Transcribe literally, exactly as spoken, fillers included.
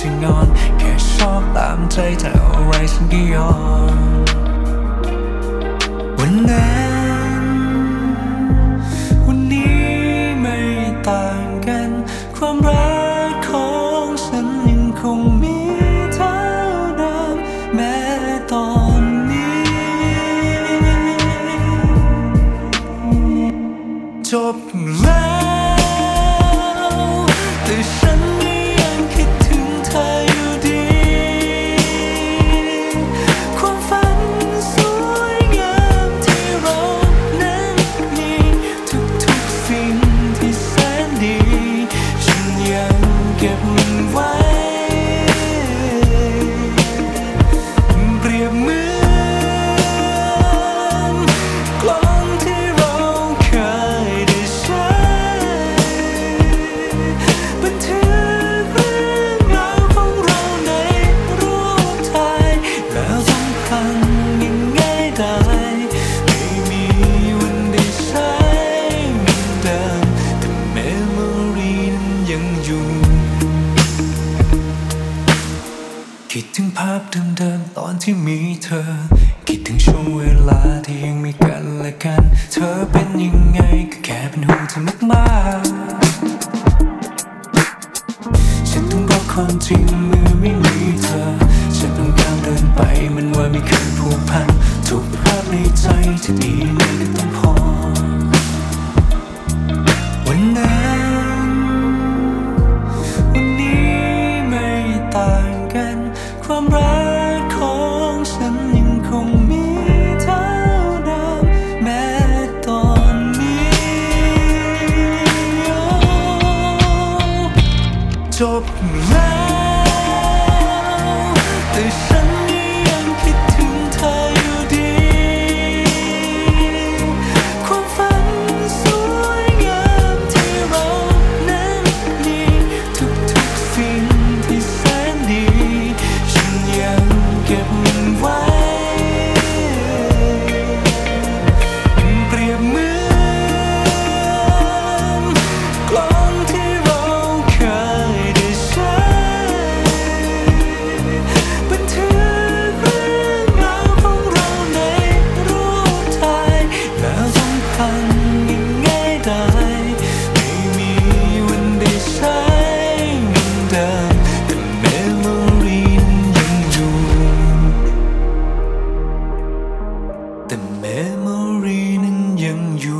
จะงอนแค่ชอบตามใจถ้าอะไรฉันก็ยอมวันนั้นวันนี้ไม่ต่างกันความรักของฉันยังคงมีเท่าเดิมแม้ตอนนี้จบแล้วแต่ฉันยังคิดถึงเธออยู่ดีความฝันสวยงามที่เรานั้นมีทุกๆสิ่งที่แสนดีฉันยังเก็บมันไว้เปรียบเหมือนกล้องที่เราเคยได้ใช้บันทึกเรื่องราวของเราในรูปถ่ายแล้วสำคัญยังไงได้ไม่มีวันได้ใช้เหมือนเดิมแต่เมมโมรีนั้นยังอยู่คิดถึงภาพเดิมๆตอนที่มีเธอคิดถึงช่วงเวลาที่ยังมีกันและกันเธอเป็นยังไงก็แค่เป็นห่วงเธอมากๆฉันต้องบอกความจริงเมื่อไม่มีเธอฉันต้องก้าวเดินไปมันว่าไม่เคยผูกพันทุกภาพในใจที่ดีนี่ก็ต้องพอวันนั้นวันนี้ไม่ต่างกันความรักของฉันยังคงมีเท่าเดิมแม้ตอนนี้จบแล้วแต่ฉันยังคิดถึงเธออยู่ดีความฝันสวยงามที่เรานั้นมีทุกๆสิ่งที่แสนดีฉันยังเก็บมันไว้เปรียบเหมือนกล้องที่เราเคยได้ใช้บันทึกเรื่องราวของเราในรูปถ่ายแล้วสำคัญยังไงได้ไม่มีวันได้ใช้เหมือนเดิมแต่เมมโมรียังอยู่แต่เมมโมรีนั้นยังอยู่